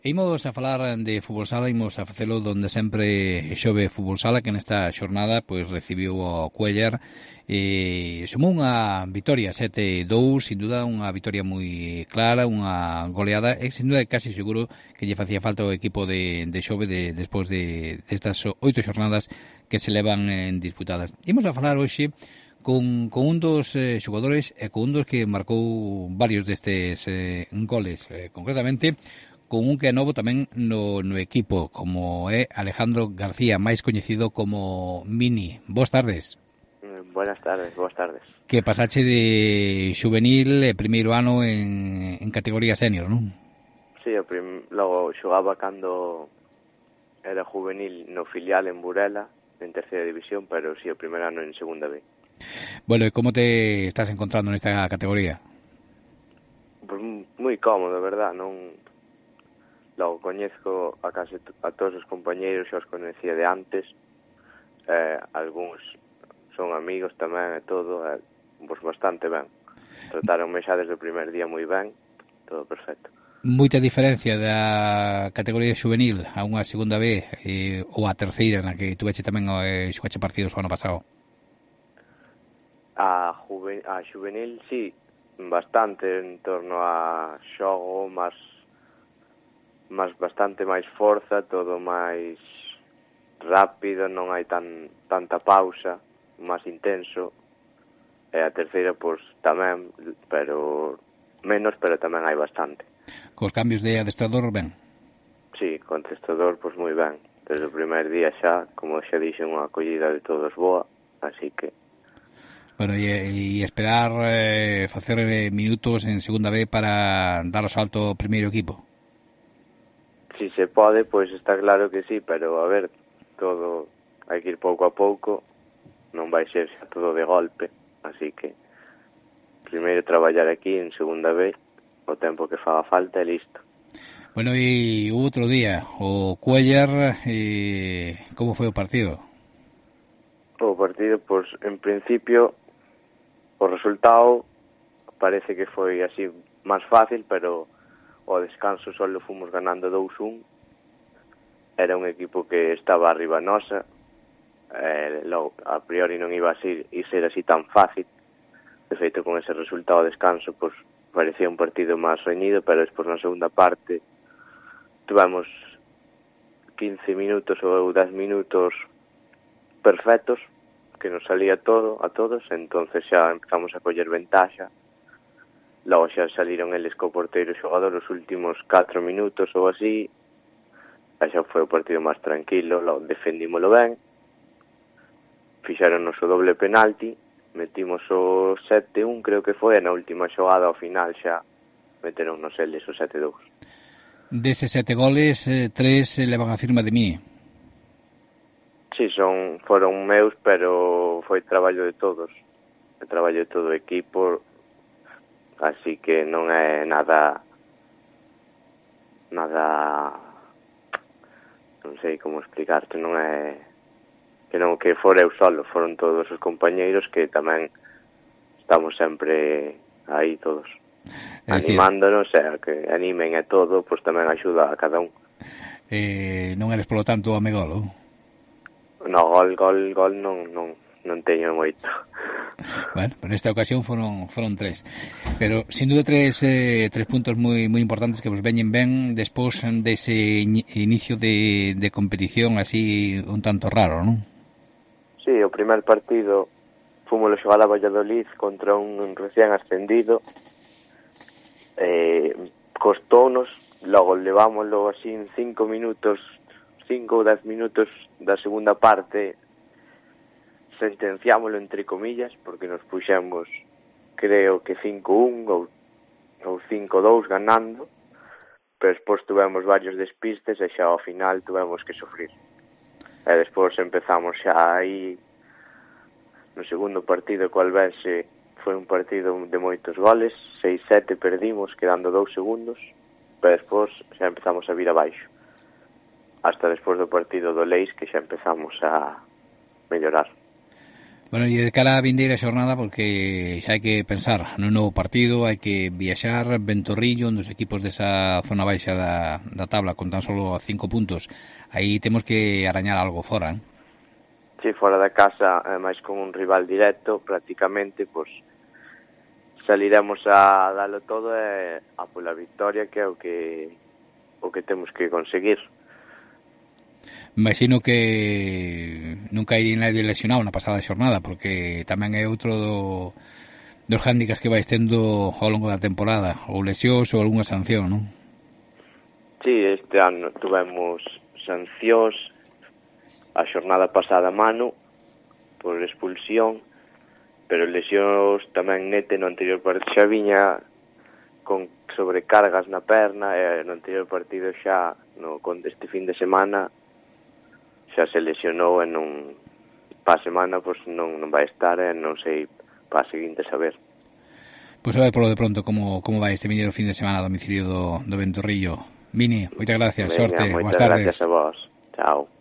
Imos a falar de fútbol sala, imos a facelo donde sempre xove fútbol sala, que nesta xornada pois recibiu o Cuéllar e sumou unha vitoria 7-2, sin duda unha vitoria moi clara, unha goleada, e sin duda casi seguro que lle facía falta o equipo de xove despois destas 8 xornadas que se levan disputadas. Imos a falar hoxe con un dos xogadores e con un dos que marcou varios destes goles, concretamente con un que é novo tamén no equipo, como é Alejandro García, máis coñecido como Mini. Boas tardes. Buenas tardes, boas tardes. Que pasache de xuvenil primeiro ano en categoría senior, non? Sí, logo xogaba cando era juvenil no filial en Burela, en terceira división, pero sí, o primeiro ano en segunda B. Bueno, e como te estás encontrando nesta categoría? Pues moi cómodo, verdad, non... Logo coñezco a case a todos os compañeiros, xa os conocía de antes, algúns son amigos tamén e todo, pues bastante ben. Trataronme xa desde o primer día moi ben, todo perfecto. Moita diferencia da categoría xuvenil a unha segunda B ou a terceira na que tuveche tamén xogache partidos o ano pasado? A xuvenil, sí, bastante en torno a xogo, máis bastante máis forza, todo máis rápido, non hai tanta pausa, máis intenso. E a terceira, pois, tamén, pero menos, pero tamén hai bastante. Cos cambios de adestrador, ben? Sí, con adestrador, pois, moi ben. Desde o primer día xa, como xa dixen, unha acollida de todos boa, así que... Bueno, e esperar facer minutos en segunda B para dar o salto ao primeiro equipo? Si se pode, pois está claro que sí, pero a ver, todo hai que ir pouco a pouco, non vai ser xa todo de golpe, así que primeiro traballar aquí en segunda B, o tempo que faga falta e listo. Bueno, e o outro día, o Cuéllar, como foi o partido? O partido, pois, en principio, o resultado parece que foi así máis fácil, pero o descanso só fomos ganando 2-1. Era un equipo que estaba arriba nosa, logo, a priori non iba a ser así tan fácil. De feito, con ese resultado de descanso, pues, parecía un partido máis reñido, pero despois na segunda parte tivemos 15 minutos ou 10 minutos perfectos, que nos salía todo a todos, entonces xa empezamos a coller ventaxa. Logo xa saliron eles co porteiro xogador os últimos 4 minutos ou así, e xa foi o partido máis tranquilo, logo defendímolo ben, fixeron o doble penalti, metimos o 7-1, creo que foi, e na última xogada ao final xa meteron nos eles o 7-2. Deses 7 goles, 3 levan a firma de mí. Sí, foron meus, pero foi traballo de todos, o traballo de todo o equipo, así que non é nada non sei como explicarte, non é que fora eu solo, foron todos os compañeiros que tamén estamos sempre aí todos animándonos, e que animen e todo, pois tamén axuda a cada un. Non eres polo tanto amegolo? No, gol non teño moito. Bueno, pero nesta ocasión foron 3. Pero, sin duda, tres puntos moi importantes que vos veñen ben despois dese inicio de competición así un tanto raro, non? Sí, o primer partido fomos a xogar a Valladolid contra un recién ascendido. Costounos, logo levámoslo así en 5 ou 10 minutos da segunda parte, sentenciámoslo entre comillas, porque nos puxemos, creo que 5-1 ou 5-2 ganando, pero despois tuvemos varios despistes e xa ao final tuvemos que sufrir. E despois empezamos xa aí no segundo partido, co Albense, foi un partido de moitos goles, 6-7 perdimos, quedando 2 segundos, pero despois xa empezamos a vir abaixo. Hasta despois do partido do Leis, que xa empezamos a mellorar. Bueno, e de cara a vindeira xornada, porque xa hai que pensar no novo partido, hai que viaxar, Ventorrillo, un dos equipos desa zona baixa da tabla, con tan solo 5 puntos. Aí temos que arañar algo fora, ¿eh? Sí, fora da casa, máis con un rival directo, prácticamente, pois saliremos a dalo todo e a pola victoria, que é o que temos que conseguir. Imagino que nunca hai nadie lesionado na pasada xornada, porque tamén é outro dos hándicaps que vais tendo ao longo da temporada, ou lesións ou algunha sanción, non? Sí, este ano tuvemos sancións a xornada pasada mano por expulsión, pero lesións tamén nete no anterior partido xa viña con sobrecargas na perna e no anterior partido xa este fin de semana xa se lesionou e non pa semana pois non vai estar e non sei pa seguinte saber. Pois a ver polo de pronto como vai este vindeiro fin de semana a domicilio do Ventorrillo. Mini, moitas gracias, sorte, boas tardes. Moitas gracias a vos. Chao.